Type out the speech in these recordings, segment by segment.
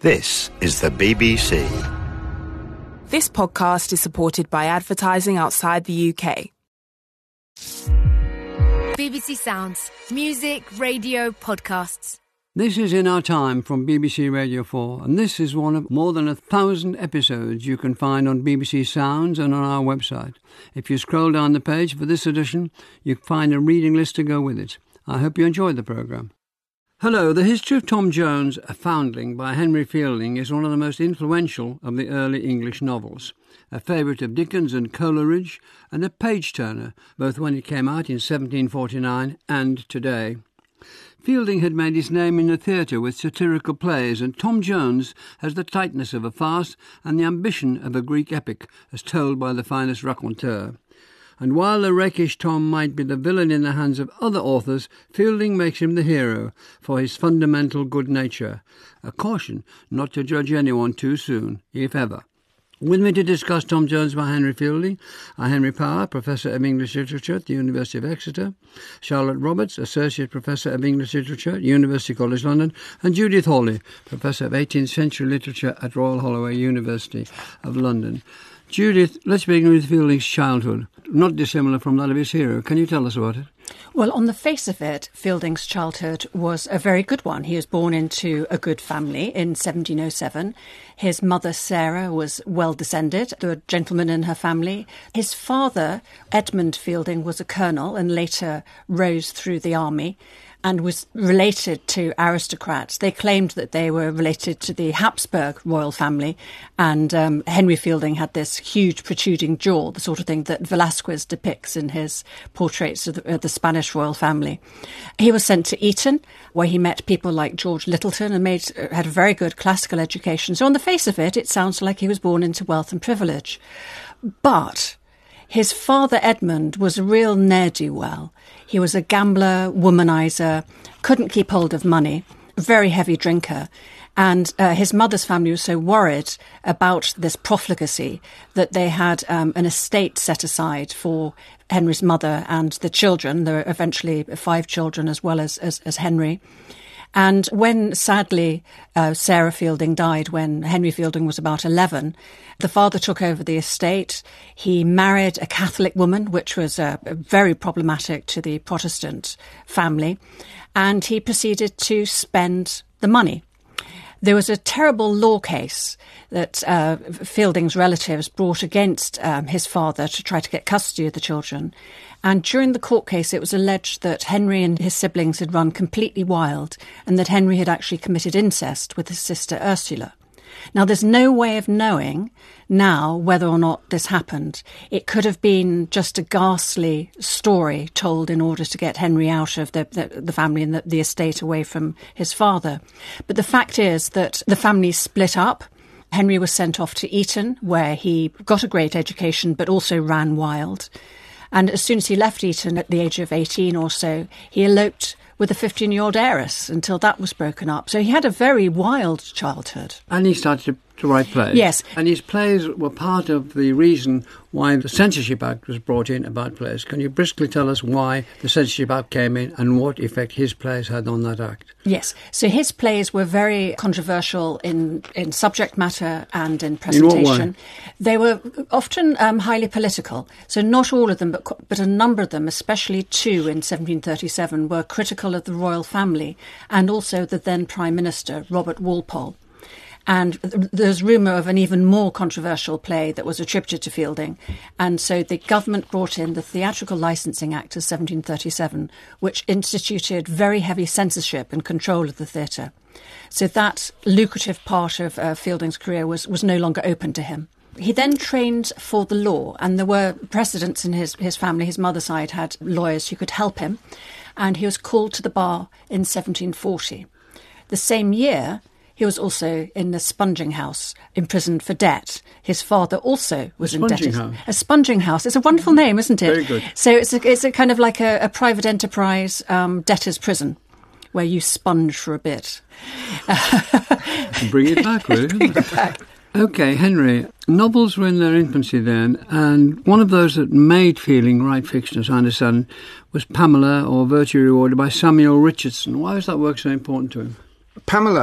This is the BBC. This podcast is supported by advertising outside the UK. BBC Sounds. Music, radio, podcasts. This is In Our Time from BBC Radio 4, and this is one of more than 1,000 episodes you can find on BBC Sounds and on our website. If you scroll down the page for this edition, you can find a reading list to go with it. I hope you enjoyed the programme. Hello, The History of Tom Jones, A Foundling by Henry Fielding is one of the most influential of the early English novels, a favourite of Dickens and Coleridge, and a page-turner, both when it came out in 1749 and today. Fielding had made his name in the theatre with satirical plays, and Tom Jones has the tightness of a farce and the ambition of a Greek epic, as told by the finest raconteur. And while the rakish Tom might be the villain in the hands of other authors, Fielding makes him the hero for his fundamental good nature. A caution not to judge anyone too soon, if ever. With me to discuss Tom Jones by Henry Fielding are Henry Power, Professor of English Literature at the University of Exeter, Charlotte Roberts, Associate Professor of English Literature at University College London, and Judith Hawley, Professor of 18th Century Literature at Royal Holloway, University of London. Judith, let's begin with Fielding's childhood, not dissimilar from that of his hero. Can you tell us about it? Well, on the face of it, Fielding's childhood was a very good one. He was born into a good family in 1707. His mother, Sarah, was well descended. There were gentlemen in her family. His father, Edmund Fielding, was a colonel and later rose through the army and was related to aristocrats. They claimed that they were related to the Habsburg royal family, and Henry Fielding had this huge protruding jaw, the sort of thing that Velázquez depicts in his portraits of the Spanish royal family. He was sent to Eton, where he met people like George Lyttelton and had a very good classical education. So on the face of it, it sounds like he was born into wealth and privilege. But his father, Edmund, was a real ne'er-do-well. He was a gambler, womanizer, couldn't keep hold of money, a very heavy drinker. And his mother's family was so worried about this profligacy that they had an estate set aside for Henry's mother and the children. There were eventually 5 children as well as Henry. And when, sadly, Sarah Fielding died when Henry Fielding was about 11, the father took over the estate. He married a Catholic woman, which was very problematic to the Protestant family, and he proceeded to spend the money. There was a terrible law case that Fielding's relatives brought against his father to try to get custody of the children. And during the court case, it was alleged that Henry and his siblings had run completely wild and that Henry had actually committed incest with his sister Ursula. Now, there's no way of knowing now whether or not this happened. It could have been just a ghastly story told in order to get Henry out of the family and the estate away from his father. But the fact is that the family split up. Henry was sent off to Eton, where he got a great education but also ran wild. And as soon as he left Eton at the age of 18 or so, he eloped with a 15-year-old heiress until that was broken up. So he had a very wild childhood. And he started to write plays. Yes. And his plays were part of the reason why the Censorship Act was brought in about plays. Can you briskly tell us why the Censorship Act came in and what effect his plays had on that act? Yes. So his plays were very controversial in subject matter and in presentation. In what way? They were often highly political. So not all of them, but a number of them, especially 2 in 1737, were critical of the royal family and also the then Prime Minister, Robert Walpole. And there's rumour of an even more controversial play that was attributed to Fielding. And so the government brought in the Theatrical Licensing Act of 1737, which instituted very heavy censorship and control of the theatre. So that lucrative part of Fielding's career was no longer open to him. He then trained for the law, and there were precedents in his family. His mother's side had lawyers who could help him, and he was called to the bar in 1740. The same year, he was also in the sponging house, imprisoned for debt. His father also was indebted. A sponging house. It's a wonderful name, isn't it? Very good. So it's a kind of like a private enterprise debtor's prison, where you sponge for a bit. Bring it back, really. Bring it back. OK, Henry, novels were in their infancy then, and one of those that made Fielding write fiction, as I understand, was Pamela, or Virtue Rewarded, by Samuel Richardson. Why was that work so important to him? Pamela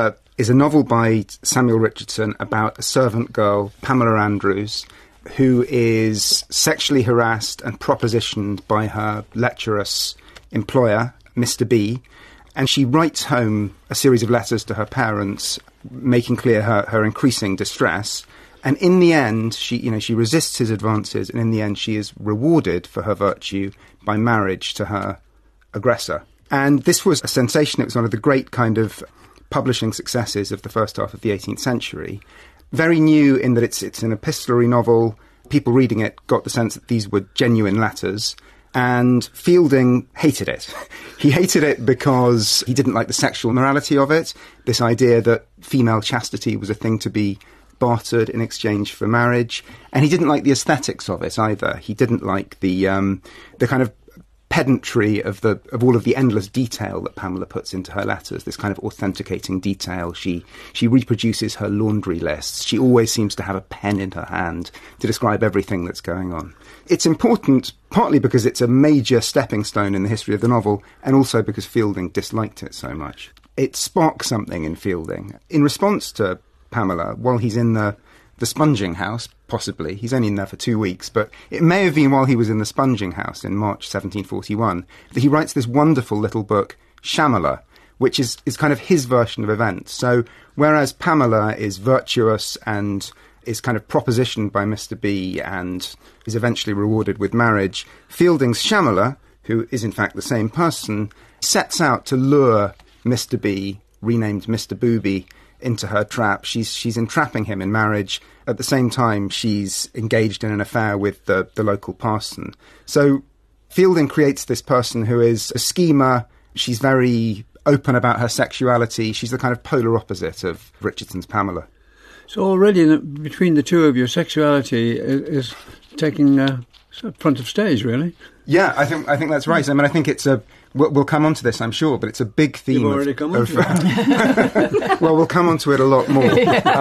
is a novel by Samuel Richardson about a servant girl, Pamela Andrews, who is sexually harassed and propositioned by her lecherous employer, Mr. B, and she writes home a series of letters to her parents, making clear her increasing distress. And in the end, she resists his advances, and in the end she is rewarded for her virtue by marriage to her aggressor. And this was a sensation. It was one of the great kind of publishing successes of the first half of the 18th century. Very new in that it's an epistolary novel. People reading it got the sense that these were genuine letters. And Fielding hated it. He hated it because he didn't like the sexual morality of it, this idea that female chastity was a thing to be bartered in exchange for marriage. And he didn't like the aesthetics of it either. He didn't like the kind of pedantry of all of the endless detail that Pamela puts into her letters, this kind of authenticating detail. She reproduces her laundry lists. She always seems to have a pen in her hand to describe everything that's going on. It's important partly because it's a major stepping stone in the history of the novel, and also because Fielding disliked it so much. It sparks something in Fielding. In response to Pamela, while he's in the sponging house, possibly. He's only in there for 2 weeks, but it may have been while he was in the sponging house in March 1741 that he writes this wonderful little book, Shamala, which is kind of his version of events. So whereas Pamela is virtuous and is kind of propositioned by Mr. B and is eventually rewarded with marriage, Fielding's Shamala, who is in fact the same person, sets out to lure Mr. B, renamed Mr. Booby, into her trap. She's entrapping him in marriage. At the same time, she's engaged in an affair with the local parson. So Fielding creates this person who is a schemer. She's very open about her sexuality. She's the kind of polar opposite of Richardson's Pamela. So already between the two of you, sexuality is taking front of stage, really. Yeah, I think that's right. I mean, I think it's a... We'll come on to this, I'm sure, but it's a big theme. You've already come on to it. Well, we'll come on to it a lot more.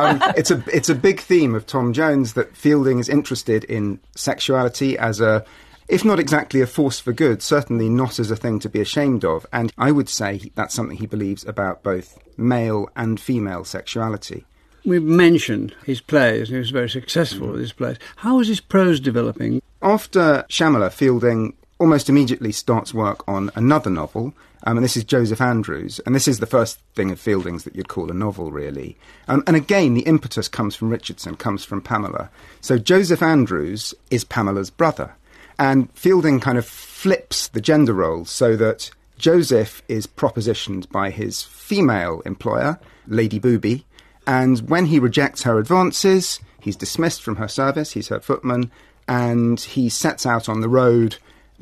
It's a big theme of Tom Jones that Fielding is interested in sexuality as a, if not exactly a force for good, certainly not as a thing to be ashamed of. And I would say that's something he believes about both male and female sexuality. We've mentioned his plays. He was very successful with his plays. How is his prose developing? After Shamala, Fielding almost immediately starts work on another novel, and this is Joseph Andrews, and this is the first thing of Fielding's that you'd call a novel, really. And again, the impetus comes from Richardson, comes from Pamela. So Joseph Andrews is Pamela's brother, and Fielding kind of flips the gender roles so that Joseph is propositioned by his female employer, Lady Booby, and when he rejects her advances, he's dismissed from her service, he's her footman, and he sets out on the road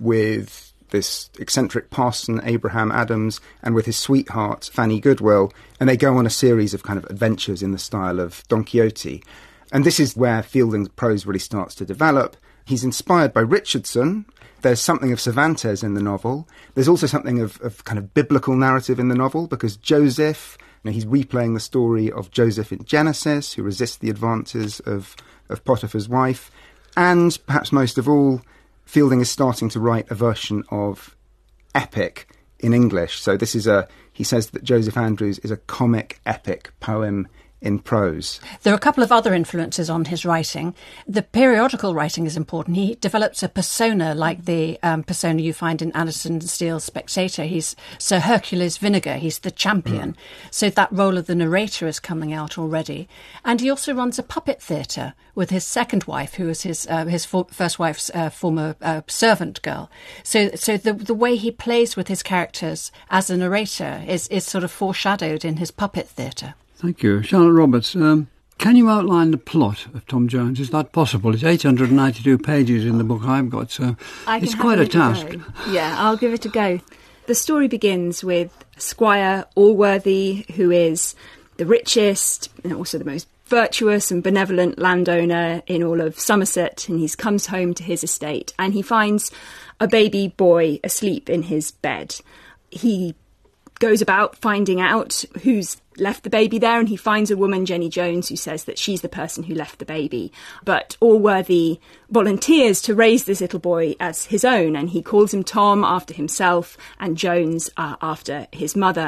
with this eccentric parson, Abraham Adams, and with his sweetheart, Fanny Goodwill, and they go on a series of kind of adventures in the style of Don Quixote. And this is where Fielding's prose really starts to develop. He's inspired by Richardson. There's something of Cervantes in the novel. There's also something of kind of biblical narrative in the novel, because Joseph, he's replaying the story of Joseph in Genesis, who resists the advances of Potiphar's wife. And perhaps most of all, Fielding is starting to write a version of epic in English. So this is he says that Joseph Andrews is a comic epic poem in prose. There are a couple of other influences on his writing. The periodical writing is important. He develops a persona like the persona you find in Addison Steele's Spectator. He's Sir Hercules Vinegar. He's the champion. So that role of the narrator is coming out already. And he also runs a puppet theatre with his second wife, who was his first wife's former servant girl. So the way he plays with his characters as a narrator is sort of foreshadowed in his puppet theatre. Thank you. Charlotte Roberts, can you outline the plot of Tom Jones? Is that possible? It's 892 pages in the book I've got, so it's quite a task. Yeah, I'll give it a go. The story begins with Squire Allworthy, who is the richest and also the most virtuous and benevolent landowner in all of Somerset, and he comes home to his estate and he finds a baby boy asleep in his bed. He goes about finding out who's left the baby there, and he finds a woman, Jenny Jones, who says that she's the person who left the baby. But Allworthy volunteers to raise this little boy as his own, and he calls him Tom after himself and Jones after his mother.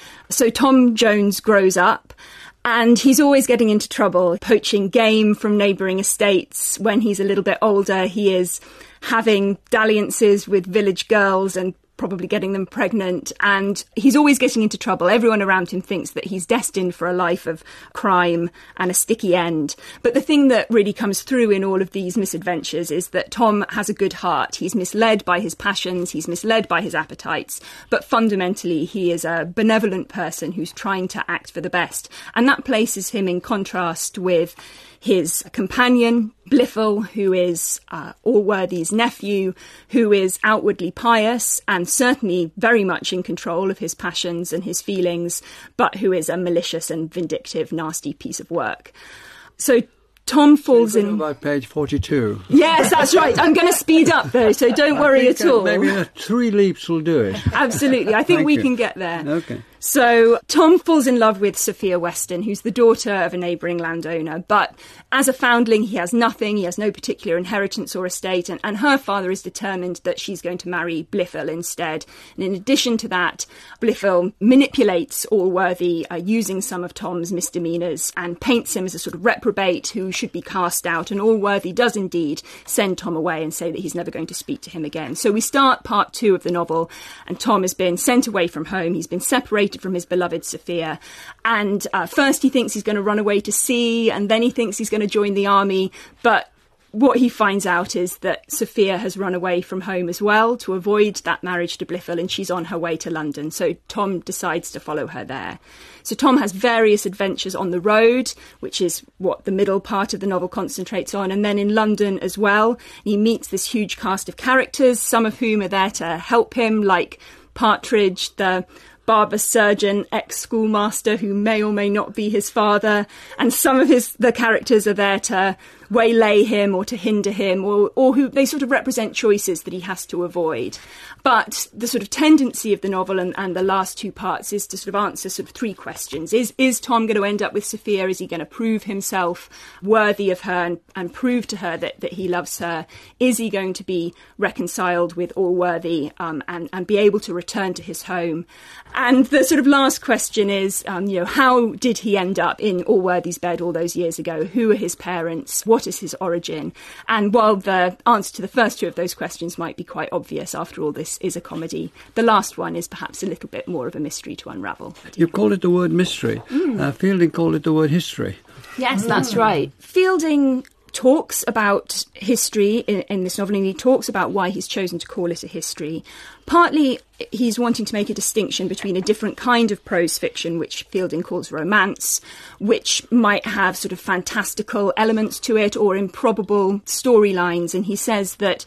So Tom Jones grows up. And he's always getting into trouble, poaching game from neighbouring estates. When he's a little bit older, he is having dalliances with village girls and probably getting them pregnant, and he's always getting into trouble. Everyone around him thinks that he's destined for a life of crime and a sticky end. But the thing that really comes through in all of these misadventures is that Tom has a good heart. He's misled by his passions, he's misled by his appetites, but fundamentally he is a benevolent person who's trying to act for the best. And that places him in contrast with his companion, Blifil, who is Allworthy's nephew, who is outwardly pious and certainly very much in control of his passions and his feelings, but who is a malicious and vindictive, nasty piece of work. So Tom falls in... By page 42. Yes, that's right. I'm going to speed up, though, so don't worry at all. Maybe 3 leaps will do it. Absolutely. I think we can get there. Okay. So Tom falls in love with Sophia Weston, who's the daughter of a neighbouring landowner. But as a foundling, he has nothing. He has no particular inheritance or estate. And her father is determined that she's going to marry Blifil instead. And in addition to that, Blifil manipulates Allworthy using some of Tom's misdemeanours and paints him as a sort of reprobate who should be cast out. And Allworthy does indeed send Tom away and say that he's never going to speak to him again. So we start part 2 of the novel, and Tom has been sent away from home. He's been separated from his beloved Sophia, and first he thinks he's going to run away to sea, and then he thinks he's going to join the army, but what he finds out is that Sophia has run away from home as well to avoid that marriage to Blifil, and she's on her way to London, so Tom decides to follow her there. So Tom has various adventures on the road, which is what the middle part of the novel concentrates on, and then in London as well. He meets this huge cast of characters, some of whom are there to help him, like Partridge, the barber surgeon, ex-schoolmaster who may or may not be his father, and some of the characters are there to waylay him or to hinder him, or who they sort of represent choices that he has to avoid. But the sort of tendency of the novel and the last 2 parts is to sort of answer sort of 3 questions. Is Tom going to end up with Sophia? Is he going to prove himself worthy of her and prove to her that he loves her? Is he going to be reconciled with Allworthy and be able to return to his home? And the sort of last question is, how did he end up in Allworthy's bed all those years ago? Who are his parents? What is his origin? And while the answer to the first 2 of those questions might be quite obvious, after all, this is a comedy, the last one is perhaps a little bit more of a mystery to unravel. You call it the word mystery. Fielding called it the word history. Yes, that's right. Fielding talks about history in this novel, and he talks about why he's chosen to call it a history. Partly he's wanting to make a distinction between a different kind of prose fiction, which Fielding calls romance, which might have sort of fantastical elements to it or improbable storylines. And he says that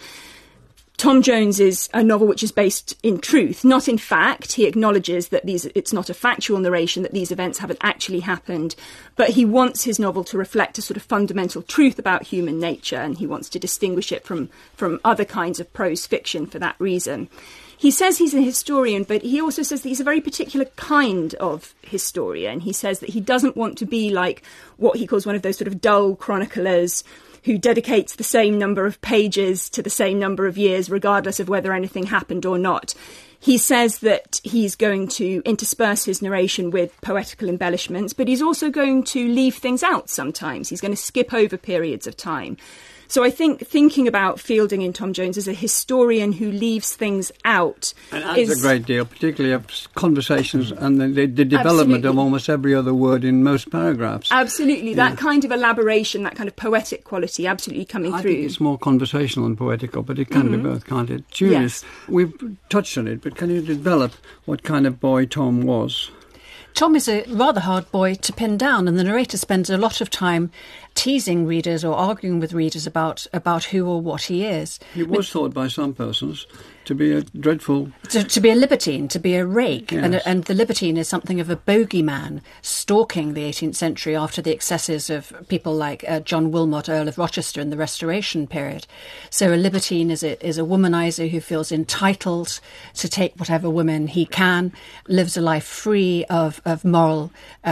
Tom Jones is a novel which is based in truth, not in fact. He acknowledges that it's not a factual narration, that these events haven't actually happened, but he wants his novel to reflect a sort of fundamental truth about human nature, and he wants to distinguish it from other kinds of prose fiction for that reason. He says he's a historian, but he also says that he's a very particular kind of historian. He says that he doesn't want to be like what he calls one of those sort of dull chroniclers who dedicates the same number of pages to the same number of years, regardless of whether anything happened or not. He says that he's going to intersperse his narration with poetical embellishments, but he's also going to leave things out sometimes. He's going to skip over periods of time. So I think thinking about Fielding in Tom Jones as a historian who leaves things out and adds a great deal, particularly of conversations and the development of almost every other word in most paragraphs. Absolutely. That kind of elaboration, that kind of poetic quality absolutely coming through. I think it's more conversational than poetical, but it can be both, can't it? Julius, we've touched on it, but can you develop what kind of boy Tom was? Tom is a rather hard boy to pin down, and the narrator spends a lot of time teasing readers or arguing with readers about who or what he is. He was thought by some persons to be a dreadful... To be a libertine, to be a rake. Yes. And the libertine is something of a bogeyman stalking the 18th century after the excesses of people like John Wilmot, Earl of Rochester in the Restoration period. So a libertine is a womanizer who feels entitled to take whatever woman he can, lives a life free of moral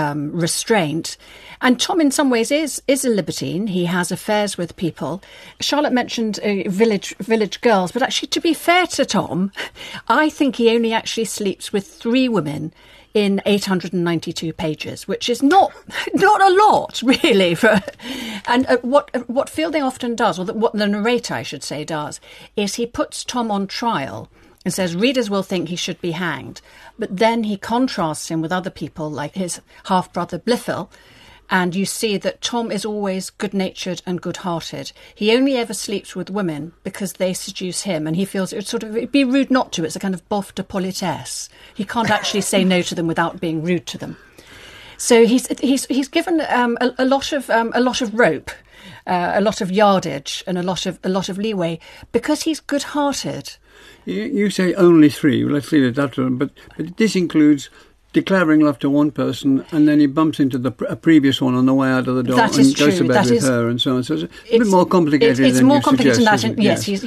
restraint. And Tom in some ways is a libertine. He has affairs with people. Charlotte mentioned village girls, but actually, to be fair to Tom, I think he only actually sleeps with 3 women in 892 pages, which is not a lot, really. And what Fielding often does, or what the narrator, I should say, does, is he puts Tom on trial and says readers will think he should be hanged, but then he contrasts him with other people like his half-brother Blifil, and you see that Tom is always good-natured and good-hearted. He only ever sleeps with women because they seduce him, and he feels it'd be rude not to. It's a kind of bof de politesse. He can't actually say no to them without being rude to them. So he's given a lot of rope, a lot of yardage, and a lot of leeway because he's good-hearted. You say only 3. Well, let's leave it at that. But this includes declaring love to one person, and then he bumps into a previous one on the way out of the door and goes to bed with her, and so on. So it's a bit more complicated. It's than more you complicated suggest, than that.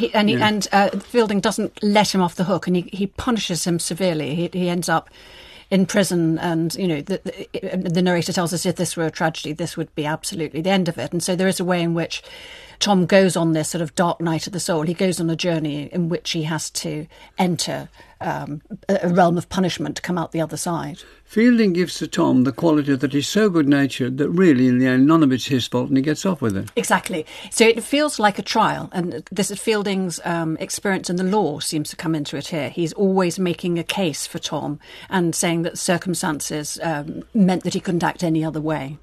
Yes, Fielding doesn't let him off the hook, and he punishes him severely. He ends up in prison, and the narrator tells us if this were a tragedy, this would be absolutely the end of it. And so there is a way in which Tom goes on this sort of dark night of the soul. He goes on a journey in which he has to enter a realm of punishment to come out the other side. Fielding gives to Tom the quality that he's so good-natured that really, in the end, none of it's his fault and he gets off with it. Exactly. So it feels like a trial, and this is Fielding's experience in the law seems to come into it here. He's always making a case for Tom and saying that circumstances meant that he couldn't act any other way.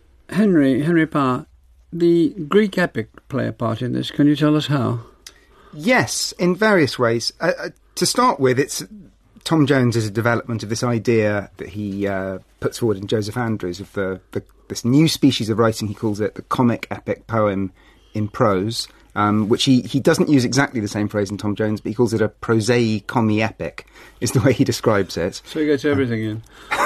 Henry Parr, the Greek epic play a part in this. Can you tell us how? Yes, in various ways. To start with, it's Tom Jones is a development of this idea that he puts forward in Joseph Andrews of this new species of writing. He calls it the comic epic poem in prose, which he doesn't use exactly the same phrase in Tom Jones, but he calls it a prosai comi epic, is the way he describes it. So he gets everything in.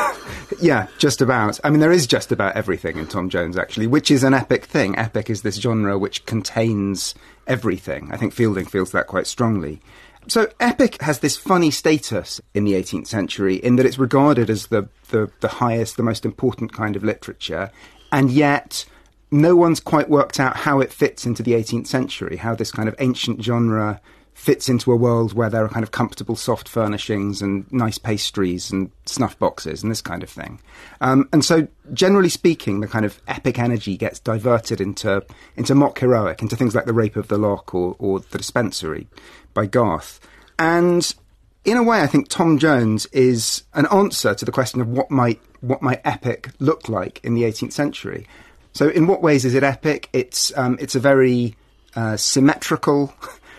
Yeah, just about. I mean, there is just about everything in Tom Jones, actually, which is an epic thing. Epic is this genre which contains everything. I think Fielding feels that quite strongly. So epic has this funny status in the 18th century in that it's regarded as the highest, the most important kind of literature, and yet no one's quite worked out how it fits into the 18th century, how this kind of ancient genre fits into a world where there are kind of comfortable soft furnishings and nice pastries and snuff boxes and this kind of thing. And so, generally speaking, the kind of epic energy gets diverted into mock heroic, into things like The Rape of the Lock or The Dispensary by Garth. And in a way, I think Tom Jones is an answer to the question of what might epic look like in the 18th century. So in what ways is it epic? It's a very symmetrical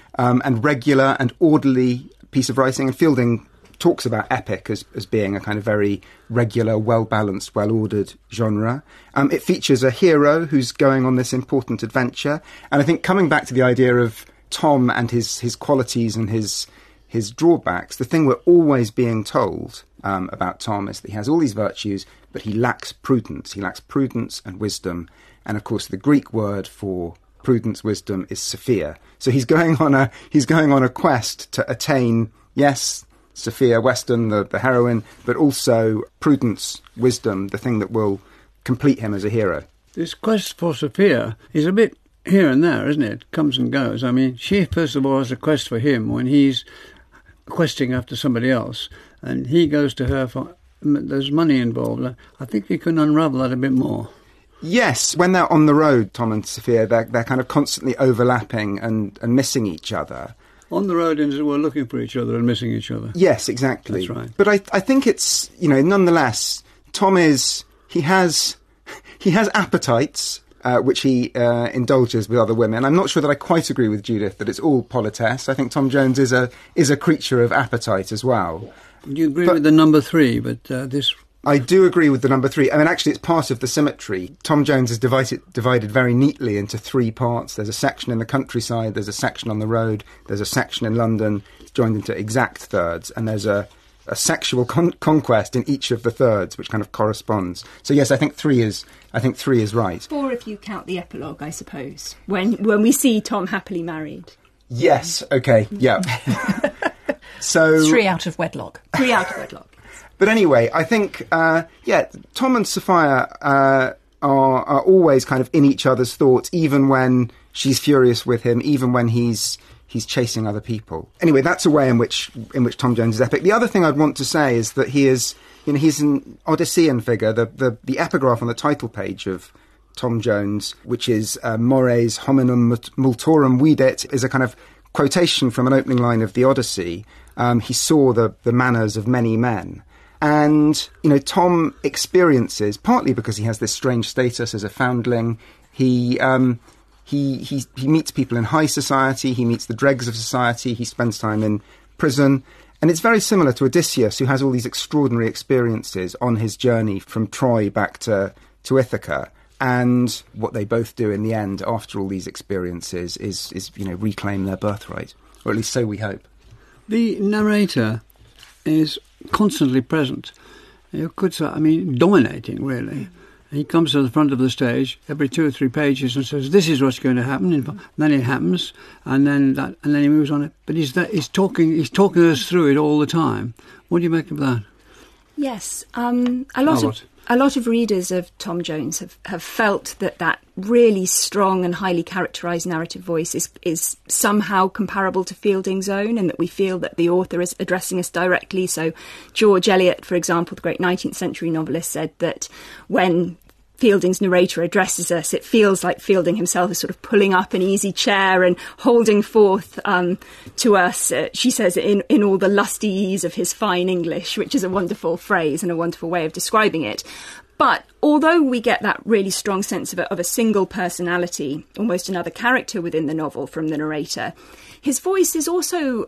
and regular and orderly piece of writing, and Fielding talks about epic as being a kind of very regular, well-balanced, well-ordered genre. It features a hero who's going on this important adventure, and I think coming back to the idea of Tom and his qualities and his drawbacks, the thing we're always being told about Tom is that he has all these virtues, but he lacks prudence. He lacks prudence and wisdom, and of course the Greek word for prudence, wisdom is Sophia. So he's going on a quest to attain, yes, Sophia Weston, the heroine, but also prudence, wisdom, the thing that will complete him as a hero. This quest for Sophia is a bit here and there, isn't it? Comes and goes. I mean, she first of all has a quest for him when he's questing after somebody else, and he goes to her for there's money involved. I think we can unravel that a bit more. Yes, when they're on the road, Tom and Sophia, they're kind of constantly overlapping and missing each other. On the road, and we're looking for each other and missing each other. Yes, exactly. That's right. But I think it's, nonetheless, Tom he has appetites, which he indulges with other women. I'm not sure that I quite agree with Judith that it's all politesse. I think Tom Jones is a creature of appetite as well. You agree with the number 3, but this... I do agree with the number 3. I mean, actually, it's part of the symmetry. Tom Jones is divided very neatly into 3 parts. There's a section in the countryside, there's a section on the road, there's a section in London. It's joined into exact thirds, and there's a sexual conquest in each of the thirds, which kind of corresponds. So yes, I think 3 is right. 4 if you count the epilogue, I suppose, when we see Tom happily married. Yes. Okay. Yeah. So 3 out of wedlock. 3 out of wedlock. But anyway, I think, Tom and Sophia are always kind of in each other's thoughts, even when she's furious with him, even when he's chasing other people. Anyway, that's a way in which Tom Jones is epic. The other thing I'd want to say is that he is he's an Odyssean figure. The epigraph on the title page of Tom Jones, which is mores hominum multorum videt, is a kind of quotation from an opening line of the Odyssey. He saw the manners of many men. And, Tom experiences, partly because he has this strange status as a foundling, he meets people in high society, he meets the dregs of society, he spends time in prison. And it's very similar to Odysseus, who has all these extraordinary experiences on his journey from Troy back to Ithaca. And what they both do in the end, after all these experiences, is reclaim their birthright. Or at least so we hope. The narrator is constantly present. You could say, dominating, really. He comes to the front of the stage every 2 or 3 pages and says, "This is what's going to happen." And then it happens, and then he moves on it. But he's talking us through it all the time. What do you make of that? Yes, a lot of readers of Tom Jones have felt that really strong and highly characterised narrative voice is somehow comparable to Fielding's own, and that we feel that the author is addressing us directly. So George Eliot, for example, the great 19th century novelist, said that when Fielding's narrator addresses us, it feels like Fielding himself is sort of pulling up an easy chair and holding forth to us, she says, in all the lusty ease of his fine English, which is a wonderful phrase and a wonderful way of describing it. But although we get that really strong sense of a single personality, almost another character within the novel from the narrator, his voice is also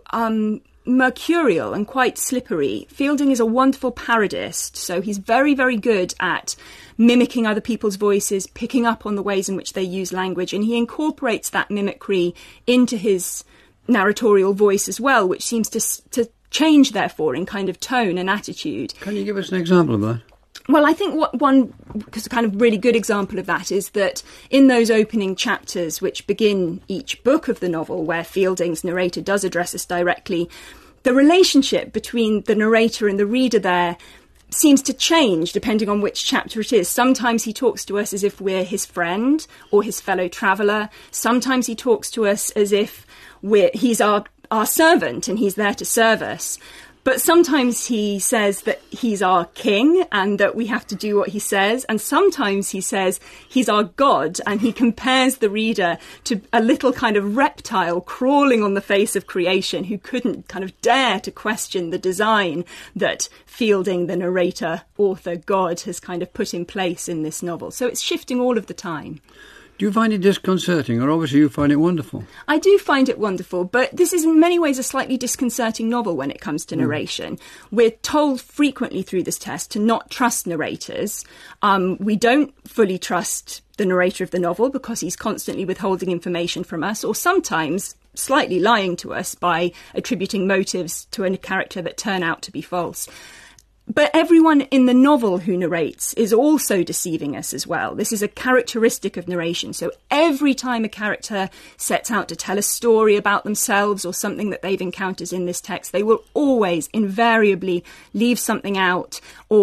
mercurial and quite slippery. Fielding is a wonderful parodist, so he's very, very good at mimicking other people's voices, picking up on the ways in which they use language, and he incorporates that mimicry into his narratorial voice as well, which seems to change, therefore, in kind of tone and attitude. Can you give us an example of that? Well, I think one kind of really good example of that is that in those opening chapters which begin each book of the novel, where Fielding's narrator does address us directly, the relationship between the narrator and the reader there seems to change depending on which chapter it is. Sometimes he talks to us as if we're his friend or his fellow traveller. Sometimes he talks to us as if he's our servant and he's there to serve us. But sometimes he says that he's our king and that we have to do what he says. And sometimes he says he's our God, and he compares the reader to a little kind of reptile crawling on the face of creation who couldn't kind of dare to question the design that Fielding, the narrator, author, God, has kind of put in place in this novel. So it's shifting all of the time. Do you find it disconcerting, or obviously you find it wonderful? I do find it wonderful, but this is in many ways a slightly disconcerting novel when it comes to narration. We're told frequently through this test to not trust narrators. We don't fully trust the narrator of the novel because he's constantly withholding information from us, or sometimes slightly lying to us by attributing motives to a character that turn out to be false. But everyone in the novel who narrates is also deceiving us as well. This is a characteristic of narration. So every time a character sets out to tell a story about themselves or something that they've encountered in this text, they will always invariably leave something out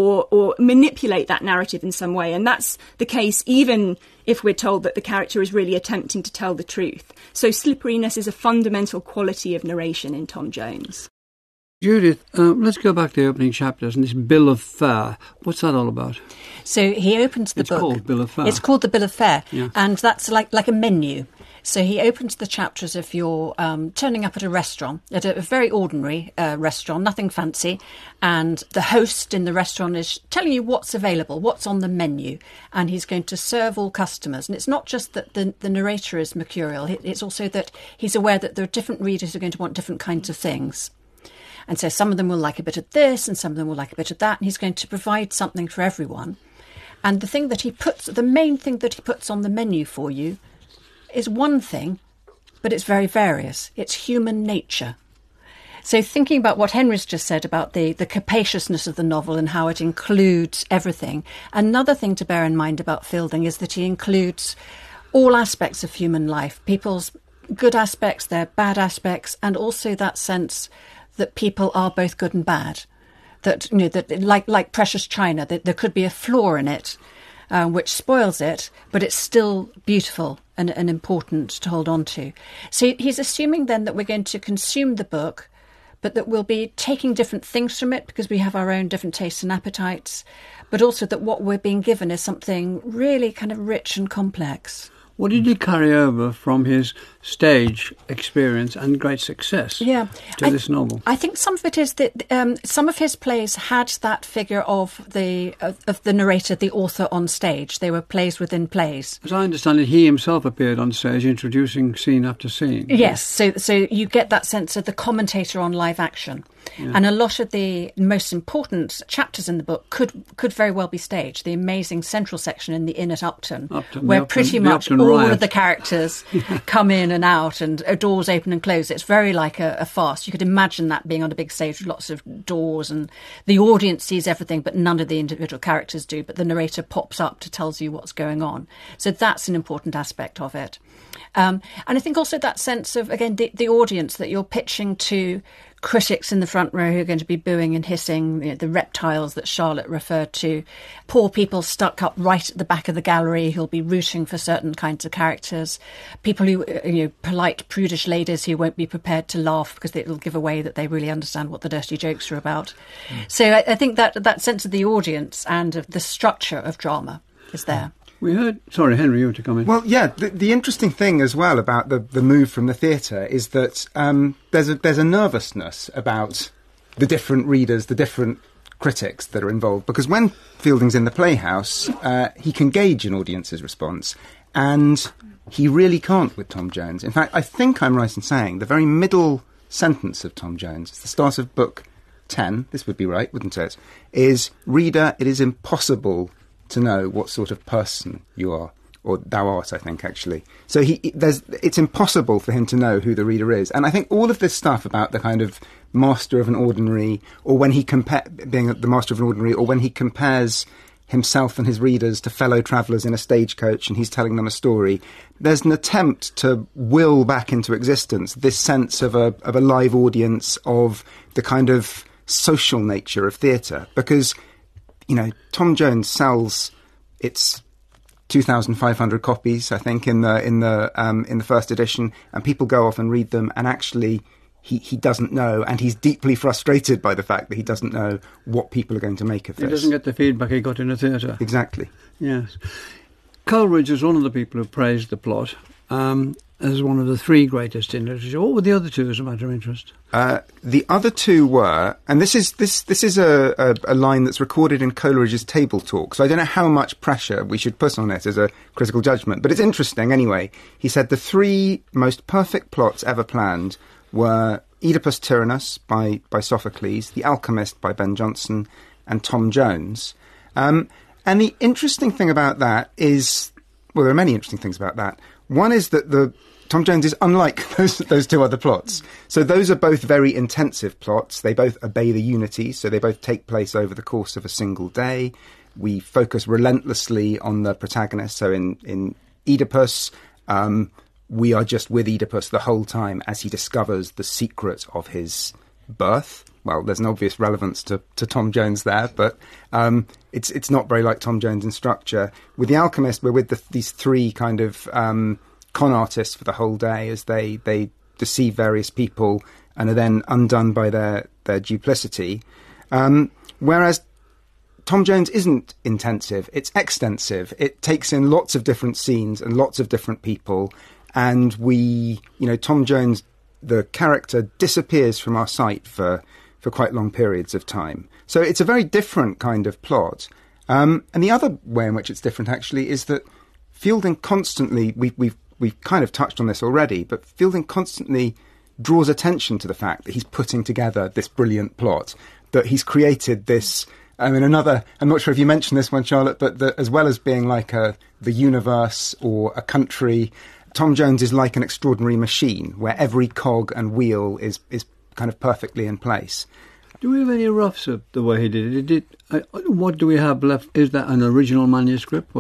or manipulate that narrative in some way. And that's the case even if we're told that the character is really attempting to tell the truth. So slipperiness is a fundamental quality of narration in Tom Jones. Judith, let's go back to the opening chapters and this bill of fare. What's that all about? So he opens the book. It's called Bill of Fare. It's called the Bill of Fare, yeah. And that's like a menu. So he opens the chapters if you're turning up at a restaurant, at a very ordinary restaurant, nothing fancy, and the host in the restaurant is telling you what's available, what's on the menu, and he's going to serve all customers. And it's not just that the narrator is mercurial, it's also that he's aware that there are different readers who are going to want different kinds of things. And so some of them will like a bit of this and some of them will like a bit of that. And he's going to provide something for everyone. And the main thing that he puts on the menu for you is one thing, but it's very various. It's human nature. So thinking about what Henry's just said about the capaciousness of the novel and how it includes everything, another thing to bear in mind about Fielding is that he includes all aspects of human life, people's good aspects, their bad aspects, and also that sense that people are both good and bad. That, that like precious china, that there could be a flaw in it which spoils it, but it's still beautiful and important to hold on to. So he's assuming then that we're going to consume the book, but that we'll be taking different things from it because we have our own different tastes and appetites, but also that what we're being given is something really kind of rich and complex. What did he carry over from his stage experience and great success to this novel? I think some of it is that some of his plays had that figure of the narrator, the author on stage. They were plays within plays. As I understand it, he himself appeared on stage introducing scene after scene. Yes, so you get that sense of the commentator on live action. Yeah. And a lot of the most important chapters in the book could very well be staged. The amazing central section in the Inn at Upton where pretty much all of the characters come in and out and doors open and close. It's very like a farce. You could imagine that being on a big stage with lots of doors, and the audience sees everything but none of the individual characters do, but the narrator pops up to tells you what's going on. So that's an important aspect of it. And I think also that sense of, again, the audience that you're pitching to critics in the front row who are going to be booing and hissing, the reptiles that Charlotte referred to, poor people stuck up right at the back of the gallery who'll be rooting for certain kinds of characters, people who, polite, prudish ladies who won't be prepared to laugh because it'll give away that they really understand what the dirty jokes are about. So I think that sense of the audience and of the structure of drama is there. We heard... Sorry, Henry, you want to comment? Well, yeah, the interesting thing as well about the move from the theatre is that there's a nervousness about the different readers, the different critics that are involved, because when Fielding's in the Playhouse, he can gauge an audience's response, and he really can't with Tom Jones. In fact, I think I'm right in saying the very middle sentence of Tom Jones, it's the start of book 10, this would be right, wouldn't it, is, "Reader, it is impossible to know what sort of person you are," or thou art, I think, actually. So it's impossible for him to know who the reader is. And I think all of this stuff about the kind of master of an ordinary, or when he being the master of an ordinary, or when he compares himself and his readers to fellow travellers in a stagecoach and he's telling them a story, there's an attempt to will back into existence this sense of a live audience, of the kind of social nature of theatre. Because Tom Jones sells its 2,500 copies, I think, in the first edition, and people go off and read them, and actually he doesn't know, and he's deeply frustrated by the fact that he doesn't know what people are going to make of this. He doesn't get the feedback he got in a theatre. Exactly. Yes. Coleridge is one of the people who praised the plot as one of the three greatest in literature. What were the other two, as a matter of interest? The other two were, and this is a line that's recorded in Coleridge's Table Talk, so I don't know how much pressure we should put on it as a critical judgment, but it's interesting anyway. He said the three most perfect plots ever planned were Oedipus Tyrannus by Sophocles, The Alchemist by Ben Jonson, and Tom Jones. And the interesting thing about that is, well, there are many interesting things about that. One is that Tom Jones is unlike those two other plots. So those are both very intensive plots. They both obey the unity, so they both take place over the course of a single day. We focus relentlessly on the protagonist. So in Oedipus, we are just with Oedipus the whole time as he discovers the secret of his birth. Well, there's an obvious relevance to Tom Jones there, but it's not very like Tom Jones in structure. With The Alchemist, we're with these three kind of con artists for the whole day as they deceive various people and are then undone by their duplicity. Whereas Tom Jones isn't intensive, it's extensive. It takes in lots of different scenes and lots of different people, and Tom Jones, the character, disappears from our sight for quite long periods of time. So it's a very different kind of plot. And the other way in which it's different, actually, is that Fielding constantly, we've kind of touched on this already, but Fielding constantly draws attention to the fact that he's putting together this brilliant plot, that he's created this... I'm not sure if you mentioned this one, Charlotte, but as well as being like the universe or a country, Tom Jones is like an extraordinary machine where every cog and wheel is kind of perfectly in place. Do we have any roughs of the way he did it? What do we have left? Is that an original manuscript?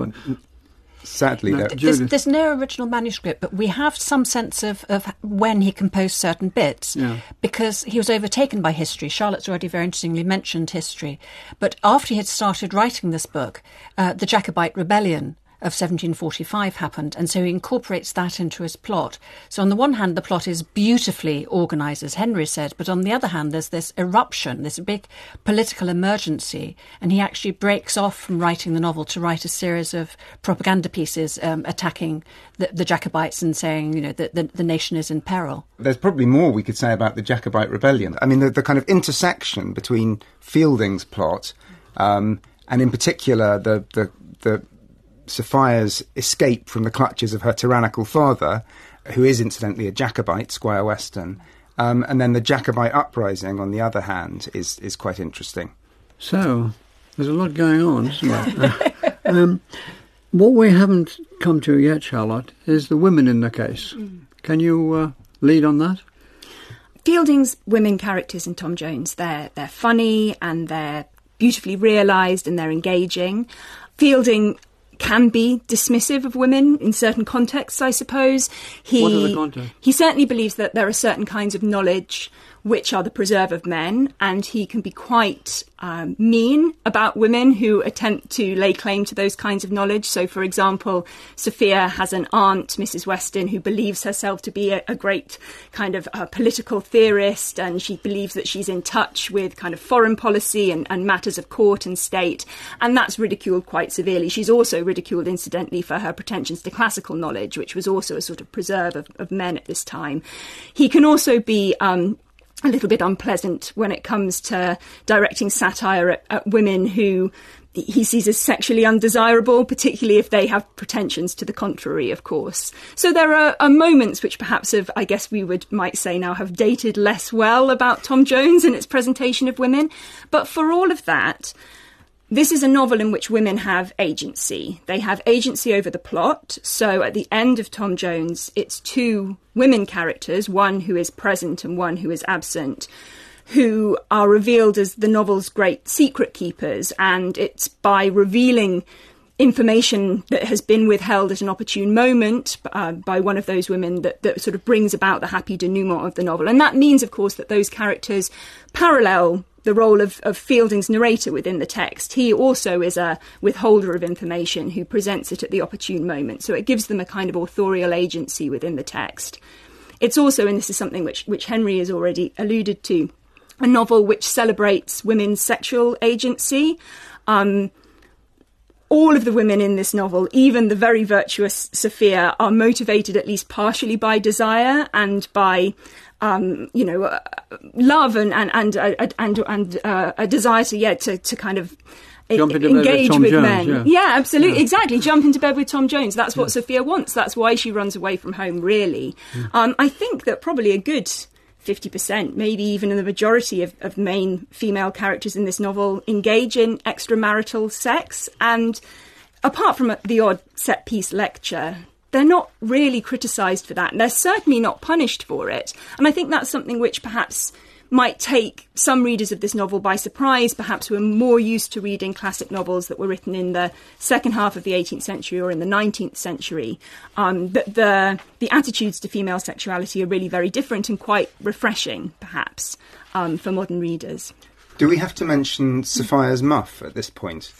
Sadly, no. There's no original manuscript, but we have some sense of when he composed certain bits, because he was overtaken by history. Charlotte's already very interestingly mentioned history. But after he had started writing this book, the Jacobite Rebellion of 1745 happened, and so he incorporates that into his plot. So on the one hand, the plot is beautifully organised, as Henry said, but on the other hand, there's this eruption, this big political emergency, and he actually breaks off from writing the novel to write a series of propaganda pieces attacking the Jacobites and saying, you know, that the nation is in peril. There's probably more we could say about the Jacobite rebellion. I mean, the kind of intersection between Fielding's plot and in particular the Sophia's escape from the clutches of her tyrannical father, who is incidentally a Jacobite, Squire Weston, and then the Jacobite uprising, on the other hand, is quite interesting. So, there's a lot going on, isn't there? What we haven't come to yet, Charlotte, is the women in the case. Can you lead on that? Fielding's women characters in Tom Jones, they're funny and they're beautifully realised and they're engaging. Fielding can be dismissive of women in certain contexts, I suppose. What are the contexts? He certainly believes that there are certain kinds of knowledge which are the preserve of men, and he can be quite mean about women who attempt to lay claim to those kinds of knowledge. So, for example, Sophia has an aunt, Mrs. Weston, who believes herself to be a great kind of political theorist, and she believes that she's in touch with kind of foreign policy and matters of court and state, and that's ridiculed quite severely. She's also ridiculed, incidentally, for her pretensions to classical knowledge, which was also a sort of preserve of men at this time. He can also be a little bit unpleasant when it comes to directing satire at women who he sees as sexually undesirable, particularly if they have pretensions to the contrary, of course. So there are moments which perhaps I guess we might say now have dated less well about Tom Jones and its presentation of women. But for all of that, this is a novel in which women have agency. They have agency over the plot. So at the end of Tom Jones, it's two women characters, one who is present and one who is absent, who are revealed as the novel's great secret keepers. And it's by revealing information that has been withheld at an opportune moment by one of those women that sort of brings about the happy denouement of the novel. And that means, of course, that those characters parallel the role of Fielding's narrator within the text. He also is a withholder of information who presents it at the opportune moment. So it gives them a kind of authorial agency within the text. It's also, and this is something which Henry has already alluded to, a novel which celebrates women's sexual agency. All of the women in this novel, even the very virtuous Sophia, are motivated at least partially by desire and by love and a desire to kind of engage with men. Yeah, absolutely, exactly. Jump into bed with Tom Jones. That's what Sophia wants. That's why she runs away from home, really. I think that probably a good 50%, maybe even the majority of main female characters in this novel engage in extramarital sex. And apart from the odd set-piece lecture, they're not really criticised for that, and they're certainly not punished for it. And I think that's something which perhaps might take some readers of this novel by surprise, perhaps who are more used to reading classic novels that were written in the second half of the 18th century or in the 19th century. That the attitudes to female sexuality are really very different and quite refreshing, perhaps, for modern readers. Do we have to mention Sophia's muff at this point?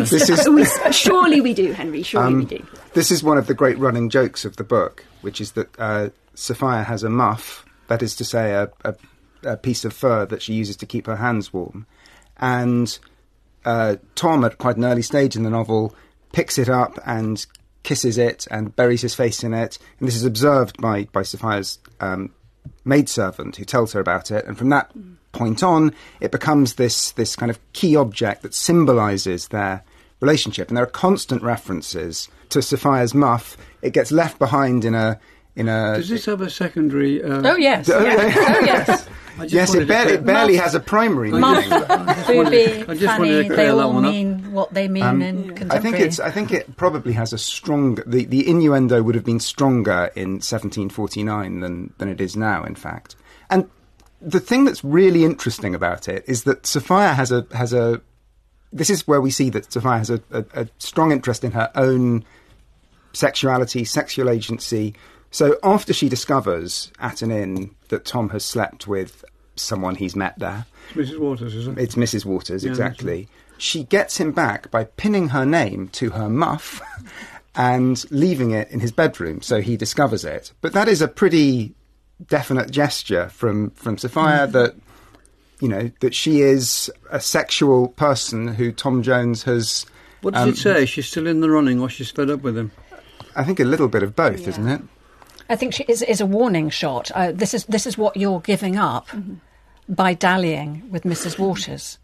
Surely we do, Henry, surely we do. This is one of the great running jokes of the book, which is that Sophia has a muff, that is to say a piece of fur that she uses to keep her hands warm. And Tom, at quite an early stage in the novel, picks it up and kisses it and buries his face in it. And this is observed by Sophia's maidservant, who tells her about it. And from that point on, it becomes this kind of key object that symbolises their relationship. And there are constant references to Sophia's muff. It gets left behind in a... Does this have a secondary... Oh, yes. Oh, yes. Yes, it barely has a primary meaning. Booby, funny, they all mean what they mean in contemporary. I think it probably has a strong... The innuendo would have been stronger in 1749 than it is now, in fact. And the thing that's really interesting about it is that Sophia has a... This is where we see that Sophia has a strong interest in her own sexuality, sexual agency. So after she discovers at an inn that Tom has slept with someone he's met there... It's Mrs. Waters, isn't it? It's Mrs. Waters, exactly. She gets him back by pinning her name to her muff and leaving it in his bedroom, so he discovers it. But that is a pretty definite gesture from Sophia that, you know, that she is a sexual person who Tom Jones has... What does it say? She's still in the running, or she's fed up with him? I think a little bit of both, isn't it? I think she is a warning shot. This is what you're giving up by dallying with Mrs. Waters.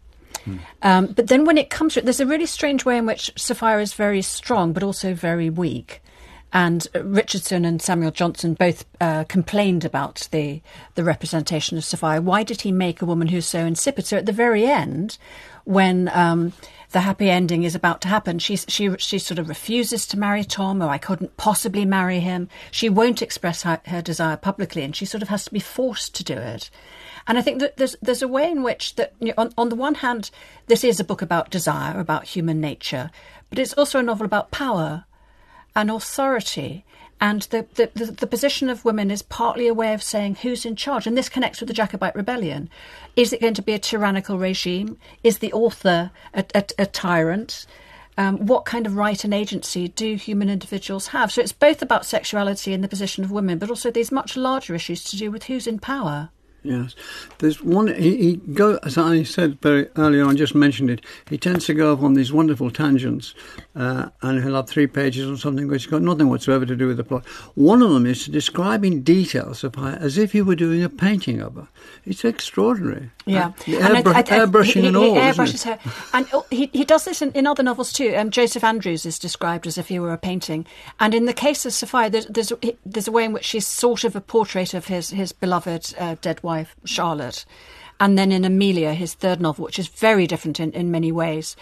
But then when it comes to it, there's a really strange way in which Sophia is very strong, but also very weak. And Richardson and Samuel Johnson both complained about the representation of Sophia. Why did he make a woman who's so insipid? So at the very end, when the happy ending is about to happen, she sort of refuses to marry Tom. I couldn't possibly marry him. She won't express her desire publicly, and she sort of has to be forced to do it. And I think that there's a way in which that, you know, on the one hand, this is a book about desire, about human nature, but it's also a novel about power and authority. And the position of women is partly a way of saying who's in charge. And this connects with the Jacobite rebellion. Is it going to be a tyrannical regime? Is the author a tyrant? What kind of right and agency do human individuals have? So it's both about sexuality and the position of women, but also these much larger issues to do with who's in power. Yes. There's one, he go, as I said very earlier on, just mentioned it, he tends to go off on these wonderful tangents, and he'll have 3 pages on something which has got nothing whatsoever to do with the plot. One of them is to describe in detail Sophia as if he were doing a painting of her. It's extraordinary. Yeah. Airbrushing and all, he airbrushes her. And he does this in other novels too. Joseph Andrews is described as if he were a painting. And in the case of Sophia, there's a way in which she's sort of a portrait of his beloved dead wife, Charlotte. And then in Amelia, his third novel, which is very different in many ways,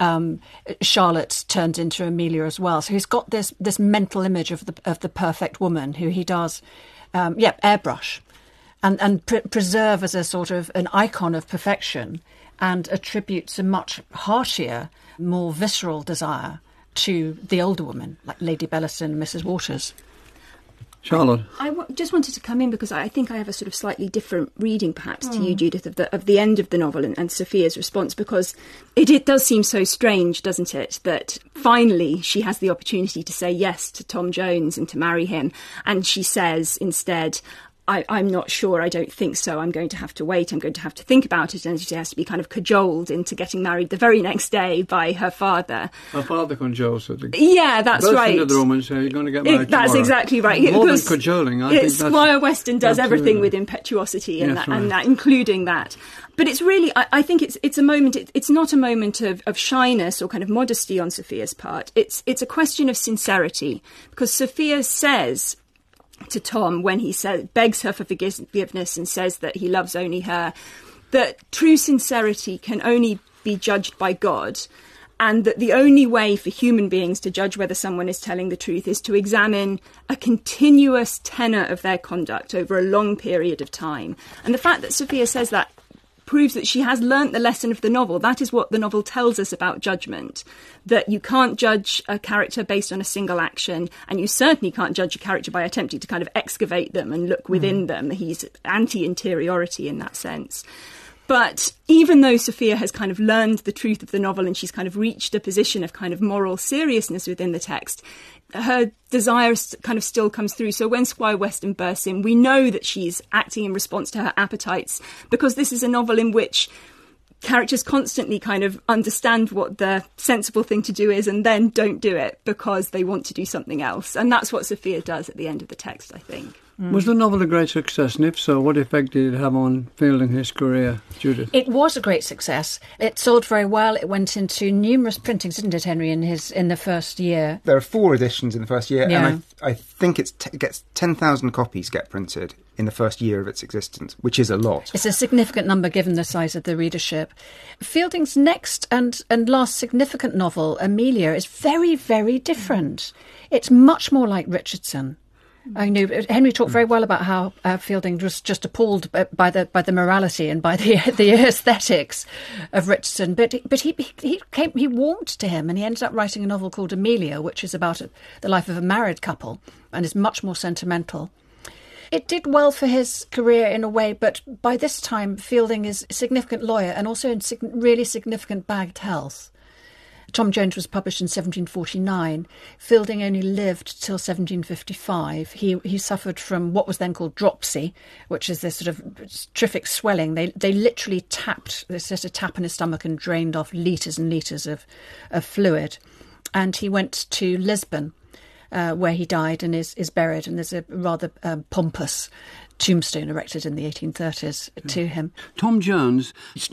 Charlotte turns into Amelia as well. So he's got this mental image of the perfect woman who he does, airbrush. And preserve as a sort of an icon of perfection, and attributes a much harsher, more visceral desire to the older woman, like Lady Bellaston and Mrs. Waters. Charlotte. I just wanted to come in because I think I have a sort of slightly different reading, perhaps, to you, Judith, of the end of the novel and Sophia's response, because it does seem so strange, doesn't it, that finally she has the opportunity to say yes to Tom Jones and to marry him, and she says instead, I'm not sure, I don't think so, I'm going to have to wait, I'm going to have to think about it, and she has to be kind of cajoled into getting married the very next day by her father. Her father cajoles her. Yeah, that's right. Both into the woman say, you're going to get married That's tomorrow. Exactly right. More than cajoling, I think that's... Squire Weston does everything with impetuosity and that, including that. But it's really, I think it's a moment, it's not a moment of shyness or kind of modesty on Sophia's part. It's a question of sincerity, because Sophia says to Tom, when he begs her for forgiveness and says that he loves only her, that true sincerity can only be judged by God, and that the only way for human beings to judge whether someone is telling the truth is to examine a continuous tenor of their conduct over a long period of time. And the fact that Sophia says that proves that she has learnt the lesson of the novel. That is what the novel tells us about judgment, that you can't judge a character based on a single action, and you certainly can't judge a character by attempting to kind of excavate them and look within them. He's anti-interiority in that sense. But even though Sophia has kind of learned the truth of the novel and she's kind of reached a position of kind of moral seriousness within the text, her desire kind of still comes through. So when Squire Weston bursts in, we know that she's acting in response to her appetites, because this is a novel in which characters constantly kind of understand what the sensible thing to do is and then don't do it because they want to do something else. And that's what Sophia does at the end of the text, I think. Was the novel a great success, and if so, what effect did it have on Fielding his career, Judith? It was a great success. It sold very well. It went into numerous printings, didn't it, Henry, in the first year? There are 4 editions in the first year, yeah. And I think it gets 10,000 copies get printed in the first year of its existence, which is a lot. It's a significant number given the size of the readership. Fielding's next and last significant novel, Amelia, is very, very different. It's much more like Richardson. I know Henry talked very well about how Fielding was just appalled by the morality and by the aesthetics of Richardson, but he warmed to him, and he ended up writing a novel called Amelia, which is about the life of a married couple and is much more sentimental. It did well for his career in a way, but by this time Fielding is a significant lawyer and also in really significant bagged health. Tom Jones was published in 1749. Fielding only lived till 1755. He suffered from what was then called dropsy, which is this sort of terrific swelling. They literally tapped, there's just a tap in his stomach and drained off litres and litres of fluid. And he went to Lisbon, where he died and is buried. And there's a rather pompous tombstone erected in the 1830s to him. Tom Jones is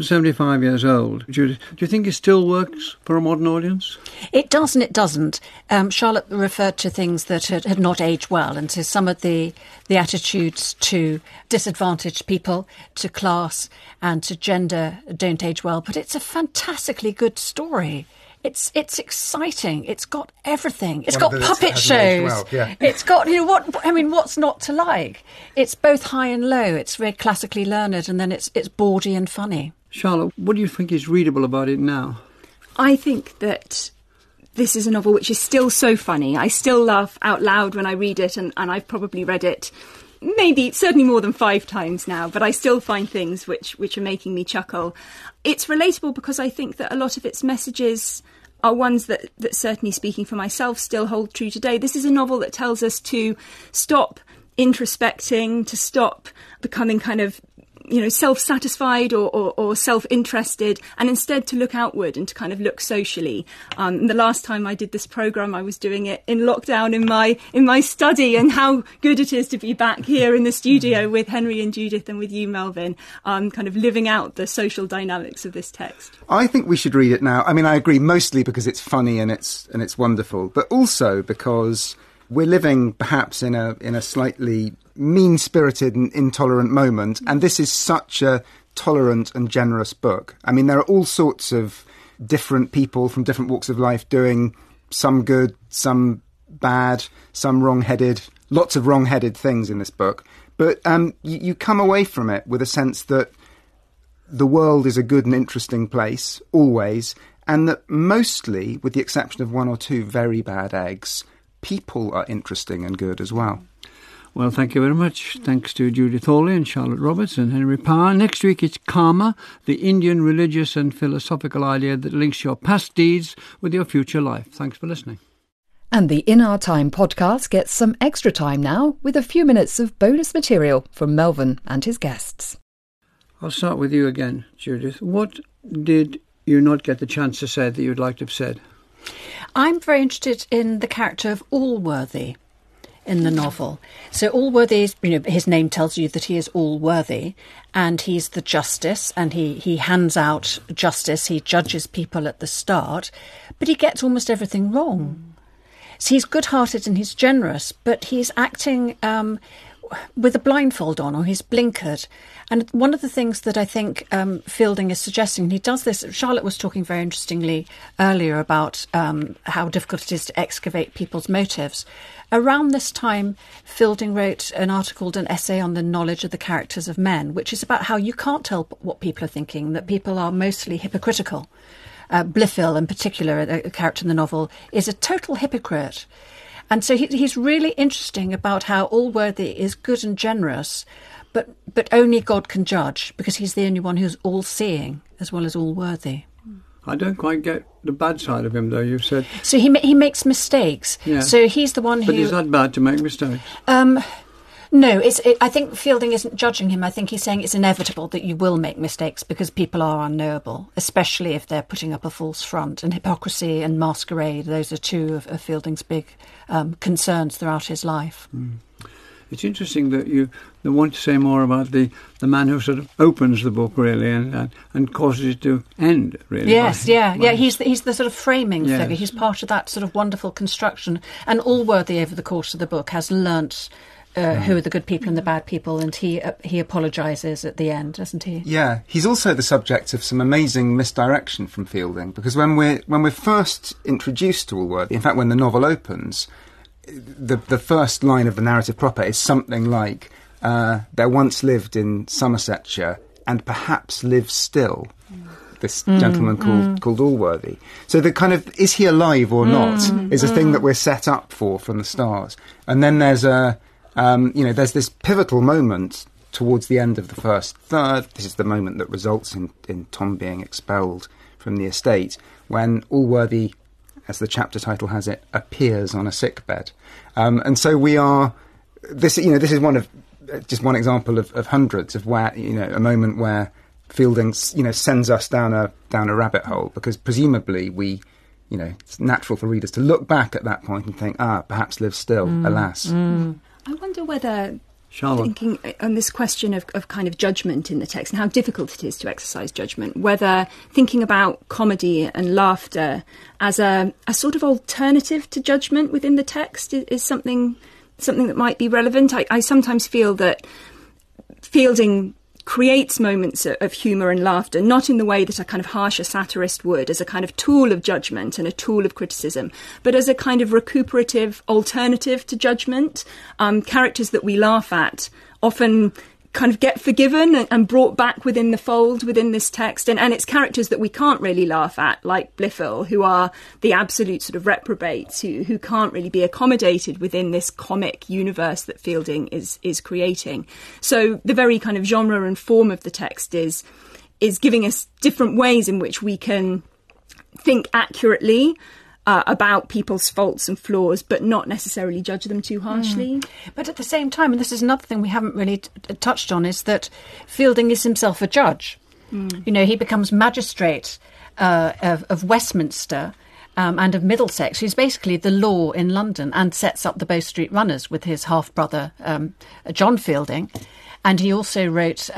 275 years old. Judith, do you think it still works for a modern audience? It does and it doesn't. Charlotte referred to things that had not aged well, and so some of the attitudes to disadvantaged people, to class and to gender don't age well. But it's a fantastically good story. It's exciting. It's got everything. It's got puppet shows. Well, yeah. It's got, what's not to like? It's both high and low. It's very classically learned, and then it's bawdy and funny. Charlotte, what do you think is readable about it now? I think that this is a novel which is still so funny. I still laugh out loud when I read it, and I've probably read it certainly more than 5 times now, but I still find things which are making me chuckle. It's relatable because I think that a lot of its messages are ones that certainly, speaking for myself, still hold true today. This is a novel that tells us to stop introspecting, to stop becoming kind of self-satisfied or self-interested, and instead to look outward and to kind of look socially. The last time I did this programme, I was doing it in lockdown in my study, and how good it is to be back here in the studio with Henry and Judith and with you, Melvyn, kind of living out the social dynamics of this text. I think we should read it now. I mean, I agree, mostly because it's funny and it's wonderful, but also because we're living perhaps in a slightly mean-spirited and intolerant moment, and this is such a tolerant and generous book. I mean, there are all sorts of different people from different walks of life doing some good, some bad, some wrong-headed, lots of wrong-headed things in this book. But you come away from it with a sense that the world is a good and interesting place, always, and that mostly, with the exception of 1 or 2 very bad eggs, people are interesting and good as well. Well, thank you very much. Thanks to Judith Hawley and Charlotte Roberts and Henry Power. Next week it's Karma, the Indian religious and philosophical idea that links your past deeds with your future life. Thanks for listening. And the In Our Time podcast gets some extra time now with a few minutes of bonus material from Melvyn and his guests. I'll start with you again, Judith. What did you not get the chance to say that you'd like to have said? I'm very interested in the character of Allworthy in the novel. So Allworthy is, his name tells you that he is all-worthy, and he's the justice, and he hands out justice, he judges people at the start, but he gets almost everything wrong. So he's good-hearted and he's generous, but he's acting with a blindfold on, or he's blinkered. And one of the things that I think Fielding is suggesting, and he does this, Charlotte was talking very interestingly earlier about how difficult it is to excavate people's motives. Around this time, Fielding wrote an article called An Essay on the Knowledge of the Characters of Men, which is about how you can't tell what people are thinking, that people are mostly hypocritical. Blifil, in particular, a character in the novel, is a total hypocrite. And so he's really interesting about how Allworthy is good and generous, but only God can judge, because he's the only one who's all-seeing as well as all-worthy. I don't quite get the bad side of him, though, you've said. So he makes mistakes. Yeah. So he's the one who... But is that bad to make mistakes? No, I think Fielding isn't judging him. I think he's saying it's inevitable that you will make mistakes because people are unknowable, especially if they're putting up a false front. And hypocrisy and masquerade, those are two of Fielding's big concerns throughout his life. Mm. It's interesting that you want to say more about the man who sort of opens the book, really, and causes it to end, really. Yes, yeah. He's the sort of framing figure. He's part of that sort of wonderful construction. And Allworthy, over the course of the book, has learnt who are the good people and the bad people, and he apologises at the end, doesn't he? Yeah, he's also the subject of some amazing misdirection from Fielding, because when we're first introduced to Allworthy, in fact, when the novel opens, the first line of the narrative proper is something like, there once lived in Somersetshire, and perhaps lives still, this gentleman called Allworthy. So the kind of, is he alive or not, is a thing that we're set up for from the start. And then there's there's this pivotal moment towards the end of the first third. This is the moment that results in Tom being expelled from the estate, when Allworthy, as the chapter title has it, appears on a sickbed. And so we are... This is just one example of hundreds of where, a moment where Fielding, sends us down a rabbit hole, because presumably it's natural for readers to look back at that point and think, perhaps live still, alas. I wonder whether... Charlotte. Thinking on this question of kind of judgment in the text and how difficult it is to exercise judgment, whether thinking about comedy and laughter as a sort of alternative to judgment within the text is something that might be relevant. I sometimes feel that Fielding creates moments of humour and laughter, not in the way that a kind of harsher satirist would, as a kind of tool of judgment and a tool of criticism, but as a kind of recuperative alternative to judgment. Characters that we laugh at often kind of get forgiven and brought back within the fold within this text, and it's characters that we can't really laugh at, like Blifil, who are the absolute sort of reprobates who can't really be accommodated within this comic universe that Fielding is creating. So the very kind of genre and form of the text is giving us different ways in which we can think accurately about people's faults and flaws, but not necessarily judge them too harshly. But at the same time, and this is another thing we haven't really touched on, is that Fielding is himself a judge. He becomes magistrate of Westminster and of Middlesex, who's basically the law in London, and sets up the Bow Street Runners with his half-brother, John Fielding. And he also wrote,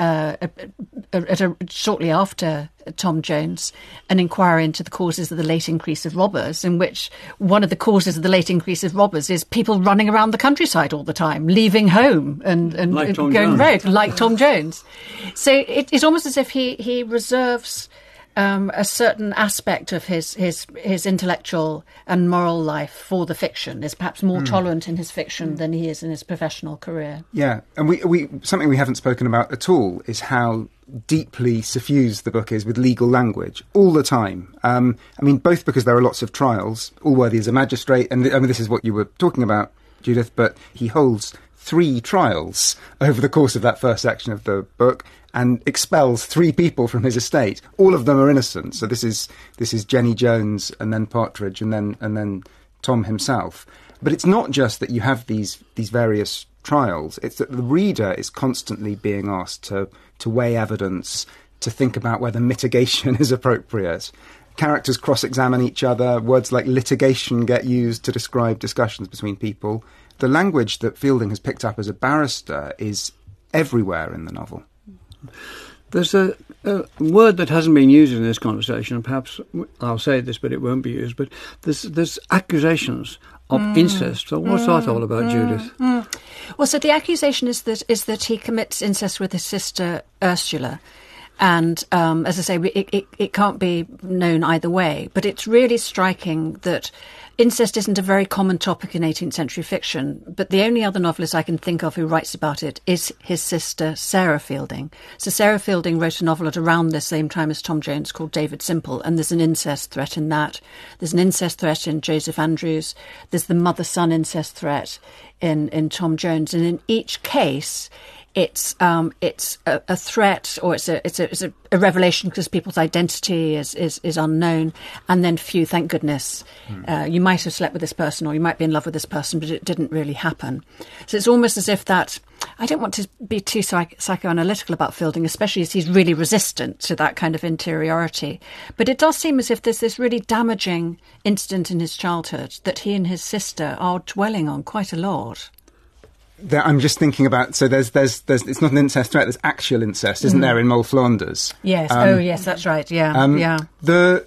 shortly after Tom Jones, an inquiry into the causes of the late increase of robbers, in which one of the causes of the late increase of robbers is people running around the countryside all the time, leaving home and like going rogue, like Tom Jones. So it's almost as if he reserves a certain aspect of his intellectual and moral life for the fiction, is perhaps more tolerant in his fiction than he is in his professional career. Yeah, and we something we haven't spoken about at all is how deeply suffused the book is with legal language all the time. Both because there are lots of trials. Allworthy is a magistrate, and this is what you were talking about, Judith, but he holds 3 trials over the course of that first section of the book, and expels 3 people from his estate. All of them are innocent. So this is Jenny Jones, and then Partridge, and then Tom himself. But it's not just that you have these various trials. It's that the reader is constantly being asked to weigh evidence, to think about whether mitigation is appropriate. Characters cross-examine each other. Words like litigation get used to describe discussions between people. The language that Fielding has picked up as a barrister is everywhere in the novel. There's a word that hasn't been used in this conversation, and perhaps I'll say this, but it won't be used, but there's accusations of incest. So what's that all about, Judith? Well, so the accusation is that he commits incest with his sister Ursula. And as I say, it can't be known either way. But it's really striking that incest isn't a very common topic in 18th century fiction. But the only other novelist I can think of who writes about it is his sister Sarah Fielding. So Sarah Fielding wrote a novel at around the same time as Tom Jones called David Simple. And there's an incest threat in that. There's an incest threat in Joseph Andrews. There's the mother-son incest threat in Tom Jones. And in each case, it's a threat, or it's a revelation because people's identity is unknown, and then phew, thank goodness, you might have slept with this person, or you might be in love with this person, but it didn't really happen. So it's almost as if that, I don't want to be too psychoanalytical about Fielding, especially as he's really resistant to that kind of interiority, but it does seem as if there's this really damaging incident in his childhood that he and his sister are dwelling on quite a lot. I'm just thinking about, so there's it's not an incest threat, there's actual incest, isn't there, in Moll Flanders? Yes, yes, that's right, yeah. I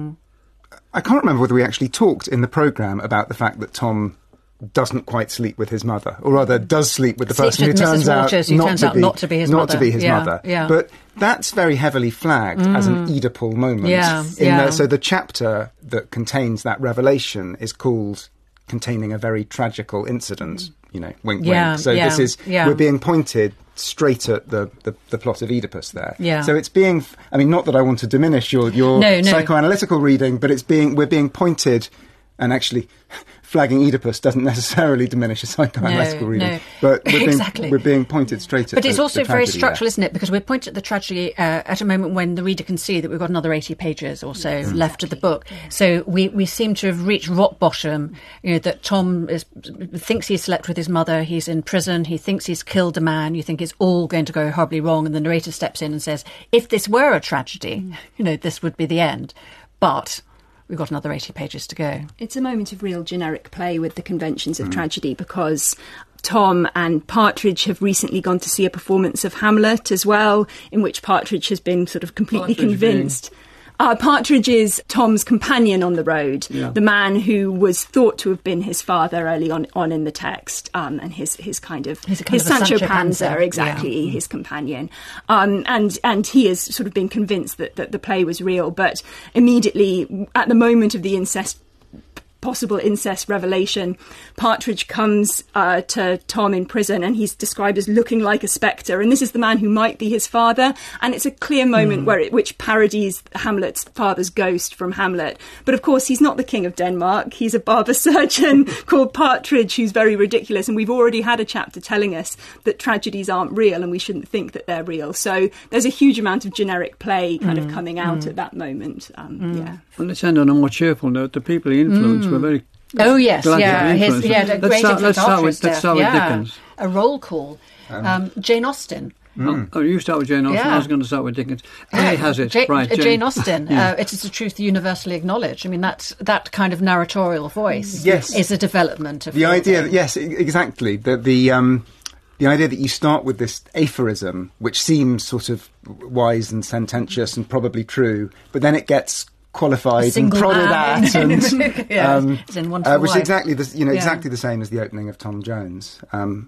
can't remember whether we actually talked in the programme about the fact that Tom doesn't quite sleep with his mother, or rather does sleep with the person who turns out not to be his mother. Yeah. But that's very heavily flagged as an Oedipal moment. So the chapter that contains that revelation is called Containing a Very Tragical Incident. Wink, wink. So this is, we're being pointed straight at the plot of Oedipus there. Yeah. So it's being, not that I want to diminish your psychoanalytical reading, but we're being pointed, and actually flagging Oedipus doesn't necessarily diminish a psychoanalytical reading. No. But Exactly. we're being pointed straight at But it's also the very tragedy structural, there. isn't it? Because we're pointed at the tragedy at a moment when the reader can see that we've got another 80 pages or so left of the book. So we seem to have reached rock bottom, that Tom thinks he's slept with his mother, he's in prison, he thinks he's killed a man, you think it's all going to go horribly wrong, and the narrator steps in and says, if this were a tragedy, this would be the end. But we've got another 80 pages to go. It's a moment of real generic play with the conventions of tragedy, because Tom and Partridge have recently gone to see a performance of Hamlet as well, in which Partridge has been sort of completely convinced. Partridge is Tom's companion on the road, the man who was thought to have been his father early on in the text, and his Sancho Panza, exactly, his companion. And he has sort of been convinced that the play was real, but immediately at the moment of the possible incest revelation, Partridge comes to Tom in prison, and he's described as looking like a spectre, and this is the man who might be his father, and it's a clear moment which parodies Hamlet's father's ghost from Hamlet. But of course he's not the king of Denmark, he's a barber surgeon called Partridge, who's very ridiculous, and we've already had a chapter telling us that tragedies aren't real and we shouldn't think that they're real. So there's a huge amount of generic play kind of coming out at that moment. Well, let's end on a more cheerful note. The people he influenced were very... Oh, yes, glad yeah. he influenced them. He had a great influence after his death. Let's start with Dickens. A roll call. Jane Austen. Oh, you start with Jane Austen. Yeah. I was going to start with Dickens. Has it. Right, Jane Austen. It is a truth universally acknowledged. I mean, that kind of narratorial voice is a development of the idea. Yes, exactly. The idea that you start with this aphorism, which seems sort of wise and sententious and probably true, but then it gets qualified and prodded at, and which is exactly exactly the same as the opening of Tom Jones.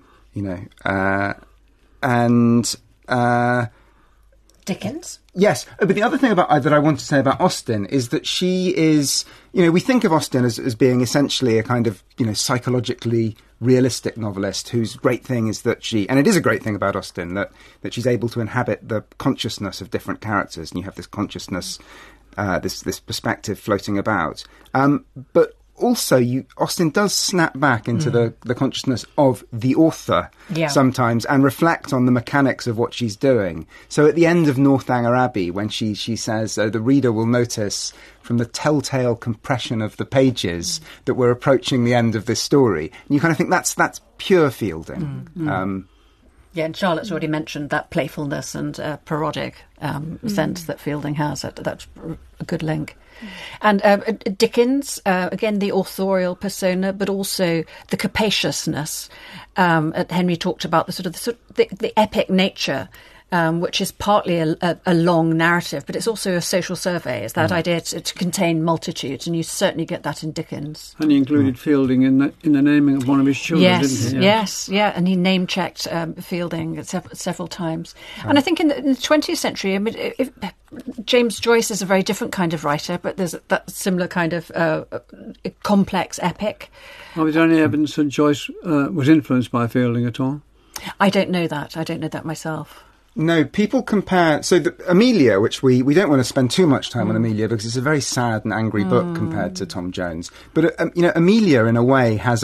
Dickens. Yes, but the other thing that I want to say about Austen is that she is, we think of Austen as being essentially a kind of, psychologically realistic novelist whose great thing is that and it is a great thing about Austen, that she's able to inhabit the consciousness of different characters, and you have this consciousness, this perspective floating about. But also, Austen does snap back into the consciousness of the author sometimes and reflect on the mechanics of what she's doing. So at the end of Northanger Abbey, when she says, the reader will notice from the telltale compression of the pages that we're approaching the end of this story. And you kind of think that's pure Fielding. And Charlotte's already mentioned that playfulness and parodic sense that Fielding has. That's a good link. And Dickens, again, the authorial persona, but also the capaciousness. Henry talked about the epic nature, which is partly a long narrative, but it's also a social survey. It's that idea to contain multitudes, and you certainly get that in Dickens. And he included Fielding in the naming of one of his children, didn't he? Yes, and he name-checked Fielding several times. And I think in the 20th century, I mean, James Joyce is a very different kind of writer, but there's that similar kind of complex epic. Well, is there any evidence that Joyce was influenced by Fielding at all? I don't know that myself. No, people compare... So Amelia, which we don't want to spend too much time on Amelia because it's a very sad and angry book compared to Tom Jones. But, Amelia, in a way, has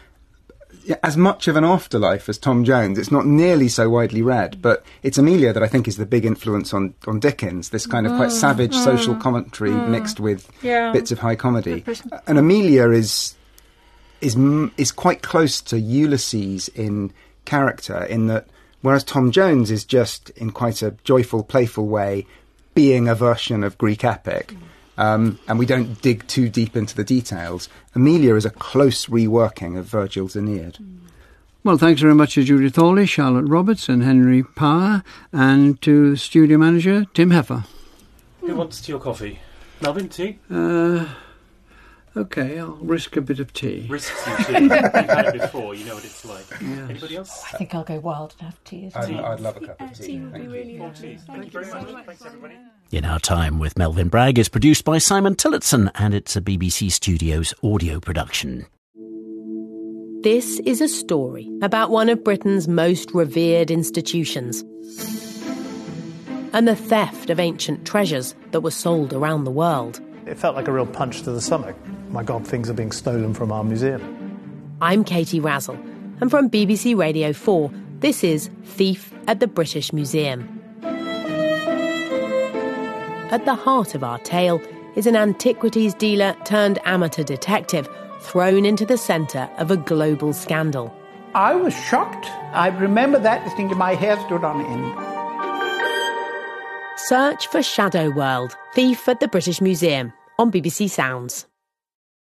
as much of an afterlife as Tom Jones. It's not nearly so widely read, but it's Amelia that I think is the big influence on Dickens, this kind of quite savage social commentary mixed with bits of high comedy. And Amelia is quite close to Ulysses in character, in that whereas Tom Jones is just, in quite a joyful, playful way, being a version of Greek epic, and we don't dig too deep into the details, Amelia is a close reworking of Virgil's Aeneid. Well, thanks very much to Judith Hawley, Charlotte Roberts and Henry Power, and to studio manager Tim Heffer. Who wants tea or coffee? Melvin, tea? OK, I'll risk a bit of tea. Risk some tea. You've had it before, you know what it's like. Yes. Anybody else? I think I'll go wild and have tea as well. I'd love a cup of tea. Tea would be really Thank you very much. Thanks, everybody. In Our Time with Melvin Bragg is produced by Simon Tillotson, and it's a BBC Studios audio production. This is a story about one of Britain's most revered institutions and the theft of ancient treasures that were sold around the world. It felt like a real punch to the stomach. my God, things are being stolen from our museum. I'm Katie Razzle, and from BBC Radio 4, this is Thief at the British Museum. At the heart of our tale is an antiquities dealer turned amateur detective thrown into the centre of a global scandal. I was shocked. I remember that, thinking my hair stood on end. Search for Shadow World, Thief at the British Museum on BBC Sounds.